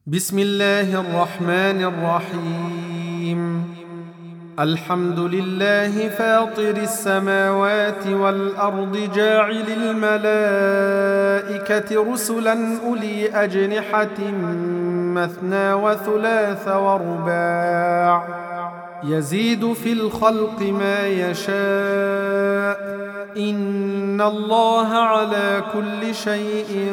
بسم الله الرحمن الرحيم. الحمد لله فاطر السماوات والأرض جاعل الملائكة رسلا أولي أجنحة مثنى وثلاث ورباع يزيد في الخلق ما يشاء إن الله على كل شيء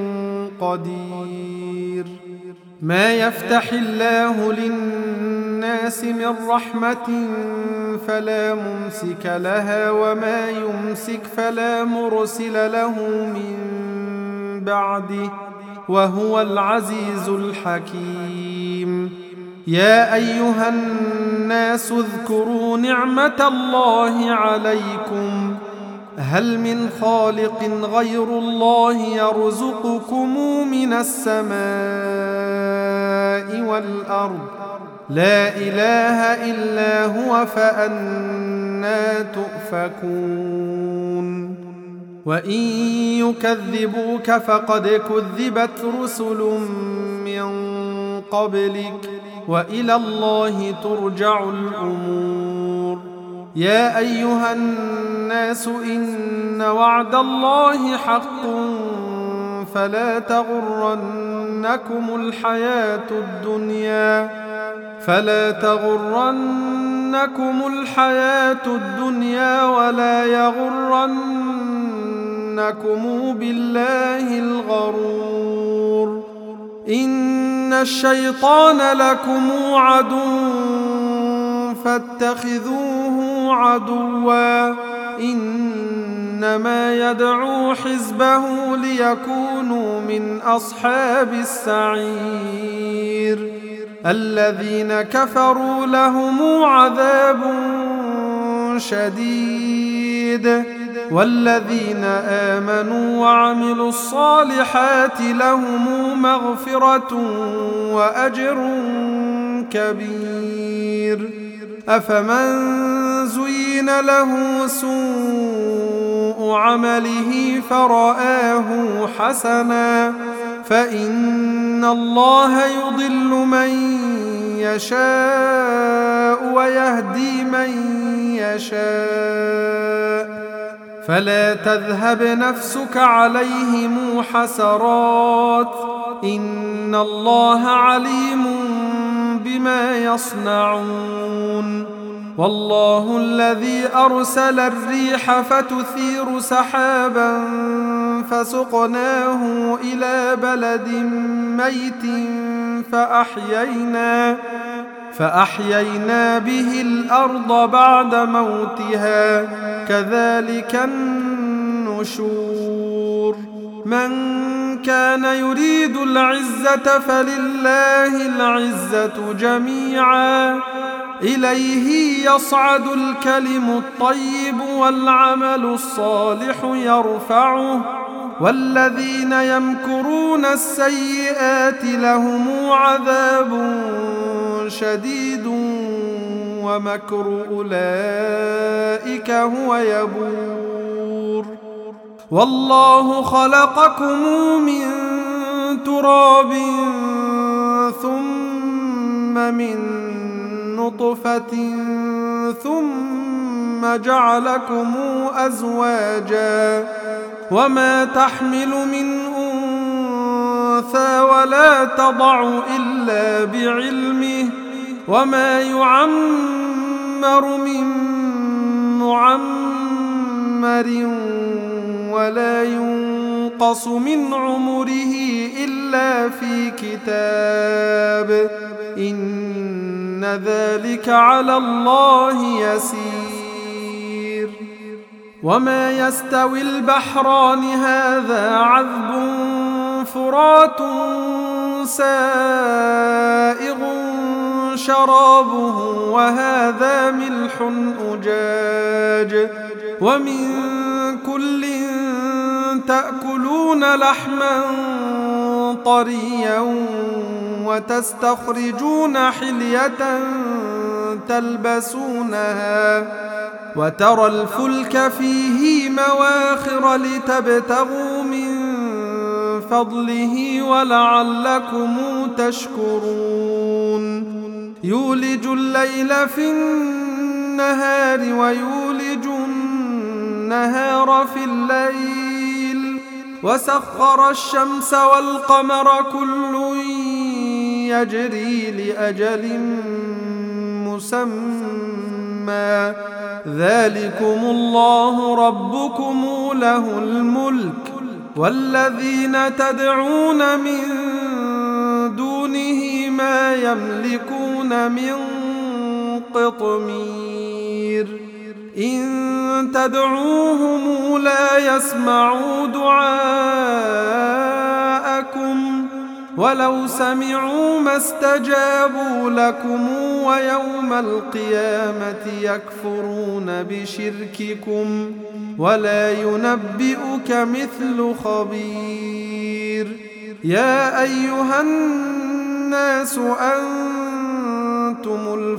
قدير. ما يفتح الله للناس من رحمة فلا ممسك لها وما يمسك فلا مرسل له من بعده وهو العزيز الحكيم. يا أيها الناس اذكروا نعمة الله عليكم هل من خالق غير الله يرزقكم من السماء والأرض لا إله إلا هو فأنى تؤفكون. وإن يكذبوك فقد كذبت رسل من قبلك وإلى الله ترجع الأمور. يا أيها الناس إن وعد الله حق فلا تغرنكم الحياة الدنيا ولا يغرنكم بالله الغرور. إن الشيطان لكم عدو فاتخذوه عدوا إنما يدعو حزبه ليكونوا من أصحاب السعير. الذين كفروا لهم عذاب شديد والذين آمنوا وعملوا الصالحات لهم مغفرة وأجر كبير. أفمن زين له سوء عمله فرآه حسنا فإن الله يضل من يشاء ويهدي من يشاء فلا تذهب نفسك عليهم حسرات إن الله عليم بما يصنعون. والله الذي أرسل الريح فتثير سحابا فسقناه إلى بلد ميت فأحيينا به الأرض بعد موتها كذلك النشور. من كان يريد العزة فلله العزة جميعا إليه يصعد الكلم الطيب والعمل الصالح يرفعه والذين يمكرون السيئات لهم عذاب شديد ومكر أولئك هو يبور. والله خلقكم من تراب ثم من نطفة ثم جعلكم أزواجا وما تحمل من أنثى ولا تضع إلا بعلمه وما يعمر من معمر ولا ينقص من عمره إلا في كتاب إن ذلك على الله يسير. وما يستوي البحران هذا عذب فرات سائغ شرابه وهذا ملح أجاج ومن كل تأكلون لحما طريا وتستخرجون حلية تلبسونها وترى الفلك فيه مواخر لتبتغوا من فضله ولعلكم تشكرون. يولج الليل في النهار ويولج النهار في الليل، وسخر الشمس والقمر كل يجري لأجل مسمى، ذلكم الله ربكم له الملك، والذين تدعون من دونه ما يملكون من قطمير. إن تدعوهم لا يسمعوا دعاءكم ولو سمعوا ما استجابوا لكم، ويوم القيامة يكفرون بشرككم، ولا ينبئك مثل خبير. يا أيها الناس أنتم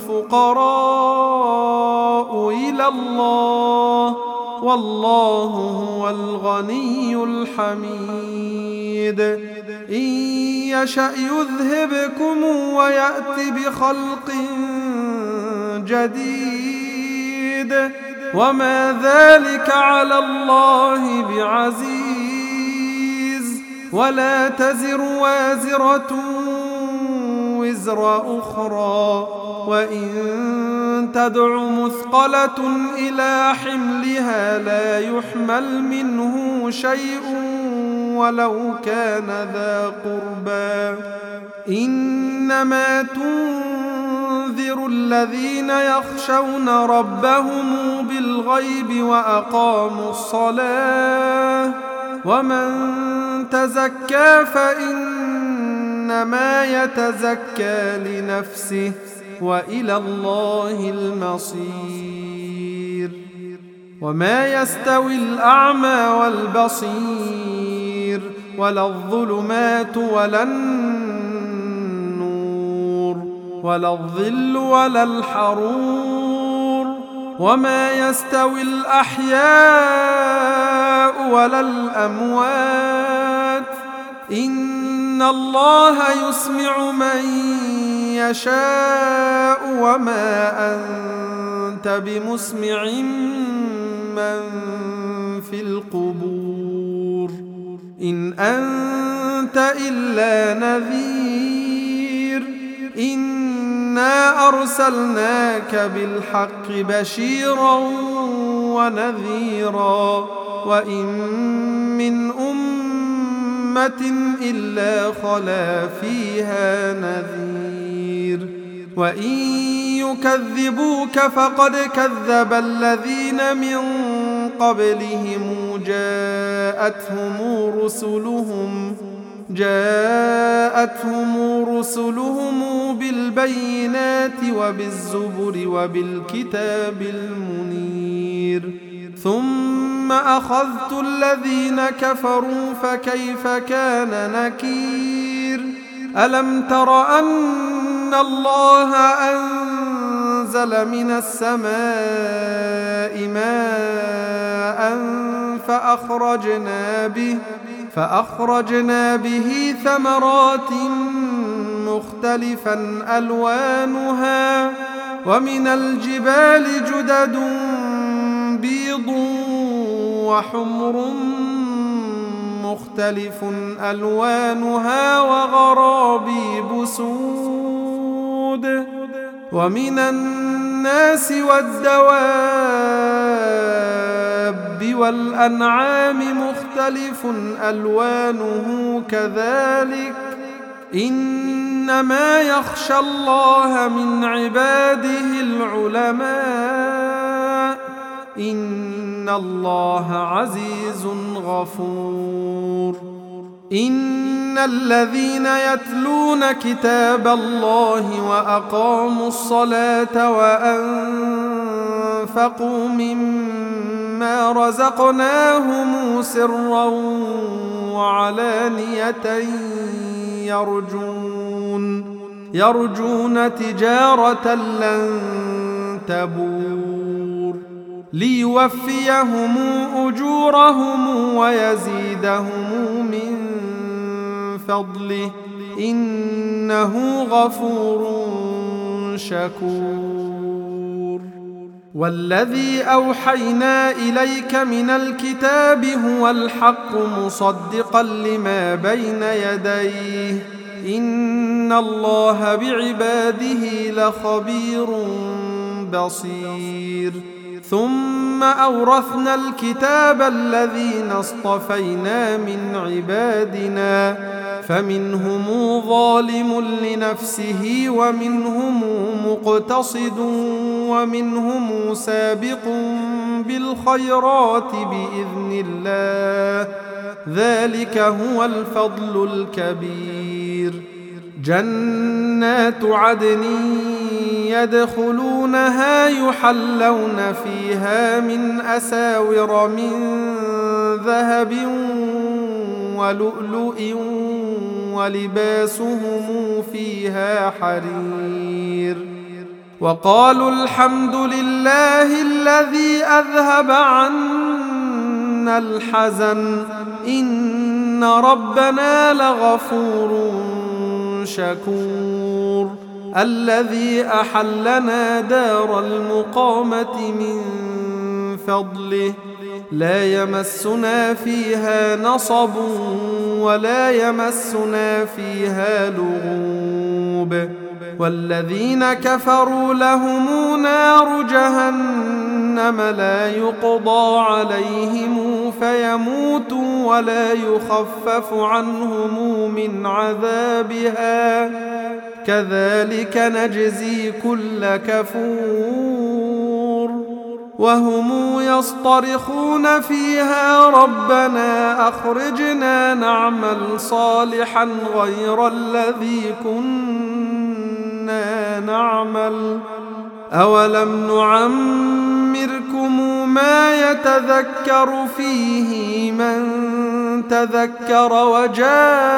الفقراء إلى الله، والله هو الغني الحميد. إن يشأ يذهبكم ويأت بخلق جديد، وما ذلك على الله بعزيز. ولا تزر وازرة وزر أخرى، وإن تدع مثقلة إلى حملها لا يحمل منه شيء ولو كان ذا قربى. إنما تنذر الذين يخشون ربهم بالغيب وأقاموا الصلاة، ومن تزكى فإنما يتزكى لنفسه، وإلى الله المصير. وما يستوي الأعمى والبصير، ولا الظلمات ولا النور، ولا الظل ولا الحرور. وما يستوي الأحياء ولا الأموات. إن الله يسمع من يشاء، وما أنت بمسمع من في القبور. إن أنت إلا نذير. إنا أرسلناك بالحق بشيرا ونذيرا، وإن من أمة إلا خلا فيها نذير. وإن يكذبوك فقد كذب الذين من قبلهم، جاءتهم رسلهم بالبينات وبالزبر وبالكتاب المنير. ثم أخذت الذين كفروا فكيف كان نكير. ألم تر أن الله أنزل من السماء ماء فأخرجنا به ثمرات مختلفا ألوانها، ومن الجبال جدد بيض وحمر مختلف ألوانها وغرابيب سود. ومن الناس والدواب والأنعام مختلف ألوانه كذلك. إنما يخشى الله من عباده العلماء. إن الله عزيز غفور. إن الذين يتلون كتاب الله وأقاموا الصلاة وأنفقوا مما رزقناهم سرا وعلانية يرجون تجارة لن تبور، ليوفيهم أجورهم ويزيدهم من فضله إنه غفور شكور. والذي أوحينا إليك من الكتاب هو الحق مصدقا لما بين يديه إن الله بعباده لخبير بصير. ثم أورثنا الكتاب الذين اصطفينا من عبادنا فمنهم ظالم لنفسه ومنهم مقتصد ومنهم سابق بالخيرات بإذن الله ذلك هو الفضل الكبير. جنات عدن يدخلونها يحلون فيها من أساور من ذهب ولؤلؤ ولباسهم فيها حرير. وقالوا الحمد لله الذي أذهب عنا الحزن إن ربنا لغفور شكور. الذي أحلنا دار المقامة من فضله لا يمسنا فيها نصب ولا يمسنا فيها لغوب. والذين كفروا لهم نار جهنم لا يقضى عليهم فيموتوا ولا يخفف عنهم من عذابها كذلك نجزي كل كفور. وهم يصطرخون فيها ربنا أخرجنا نعمل صالحا غير الذي كنا نعمل أولم نعمركم ما يتذكر فيه من تذكر وجاءكم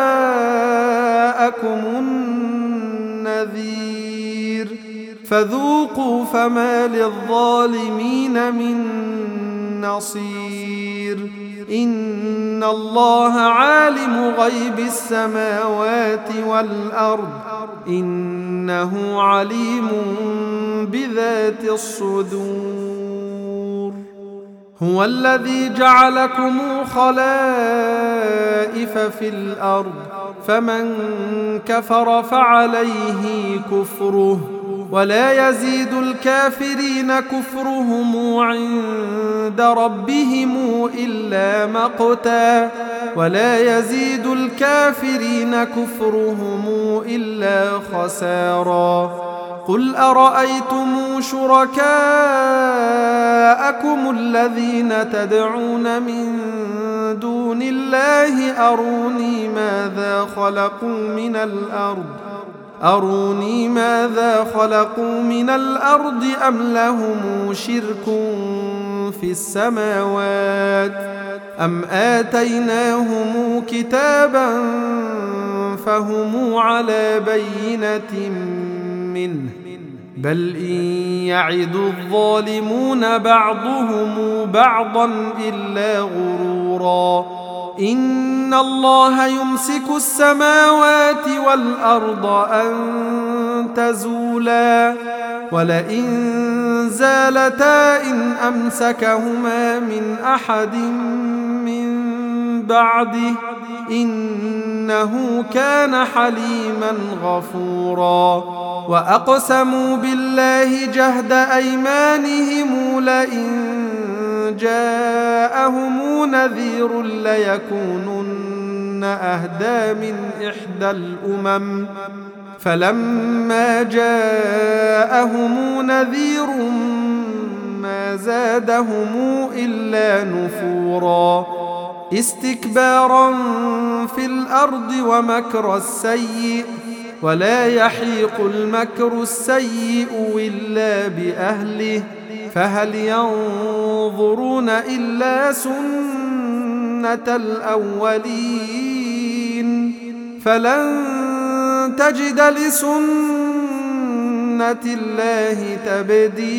النذير فذوقوا فما للظالمين من نصير. إن الله عالم غيب السماوات والأرض إنه عليم بذات الصدور. هو الذي جعلكم خلائف في الأرض فمن كفر فعليه كفره ولا يزيد الكافرين كفرهم عند ربهم إلا مقتا ولا يزيد الكافرين كفرهم إلا خسارا. قل أرأيتم شركاءكم الذين تدعون من دون الله أروني ماذا خلقوا من الأرض أم لهم شرك في السماوات أم آتيناهم كتابا فهم على بينة منه بل إن يعد الظالمون بعضهم بعضا إلا غرورا. إن الله يمسك السماوات والأرض أن تزولا ولئن زالتا إن أمسكهما من أحد من بعده إنه كان حليما غفورا. وأقسموا بالله جهد أيمانهم لئن جاءهم نذير ليكونن أهدى من إحدى الأمم فلما جاءهم نذير ما زادهم إلا نفورا. استكبارا في الأرض ومكر السيء ولا يحيق المكر السيء إلا بأهله فهل ينظرون إلا سنة الأولين فلن تجد لسنة الله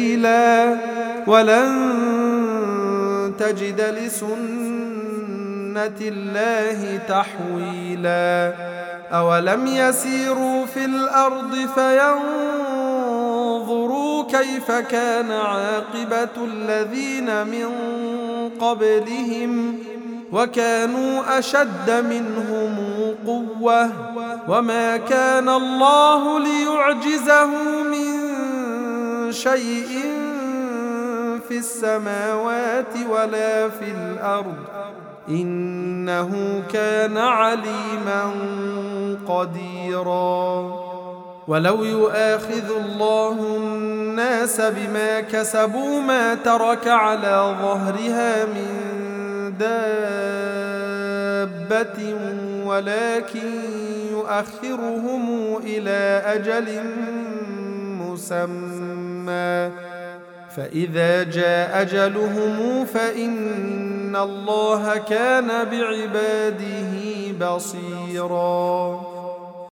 تبديلا ولن تجد لسنة سنة الله تحويلا. أولم يسيروا في الأرض فينظروا كيف كان عاقبة الذين من قبلهم وكانوا أشد منهم قوة وما كان الله ليعجزه من شيء في السماوات ولا في الأرض إنه كان عليما قديرا. ولو يؤاخذ الله الناس بما كسبوا ما ترك على ظهرها من دابة ولكن يؤخرهم إلى أجل مسمى فإذا جاء أجلهم فإن الله كان بعباده بصيرا.